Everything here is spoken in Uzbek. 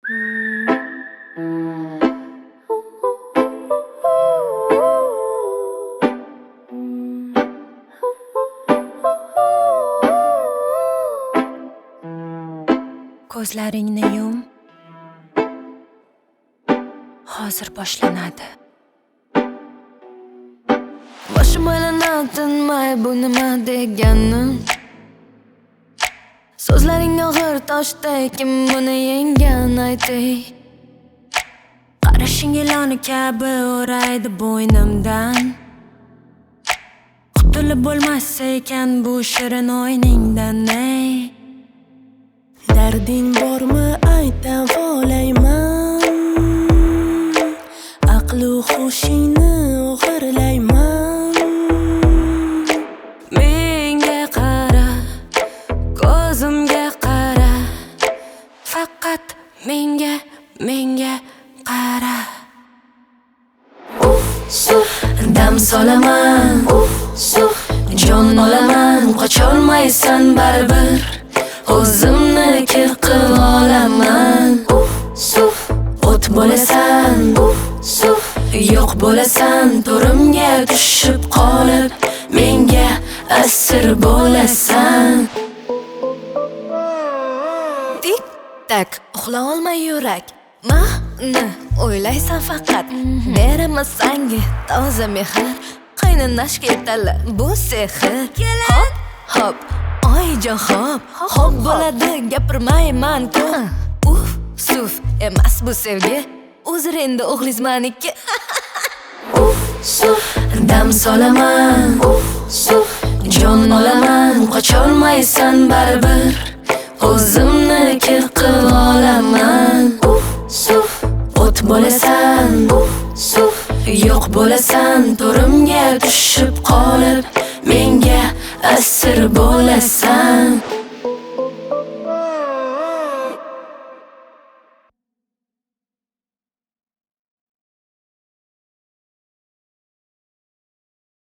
Ko'zlaringni yum. Hozir boshlanadi. Boshim aylanadi, tinmay bu nima deganim. So'zlaring og'ir toshdek, kim buni yenggan ayting. Qarashing iloni kabi o'raydi bo'ynimdan. Qutulib bo'lmas ekan bu shirin o'yningdan, ey. Darding bormi ayta volayman, aqlu hushingni o'g'irlayman. Menga qara, ko'zimga qara, faqat menga qara. Dam solaman, jon olaman, qocholmaysan baribir. O'zimni kir qilib olaman. O't bo'lasan, yo'q bo'lasan, to'rimga tushib qolib, menga asir bo'lasan. Tik tak uxla olmay yurak, mahni o'ylaysan faqat. Beraman senga toza mehr, qaynanash ketali bu sehr. Hop hop oyijon hop bo'ladi, gapirmayman ko'p. Suf emas bu sevgi, uzr endi o'g'lizmaniki. Dam solaman, jon olaman, qocholmaysan baribir. O'zimni kir qilib olaman. O't bo'lasan, yo'q bo'lasan, to'rimga tushib qolib, menga asir bo'lasan.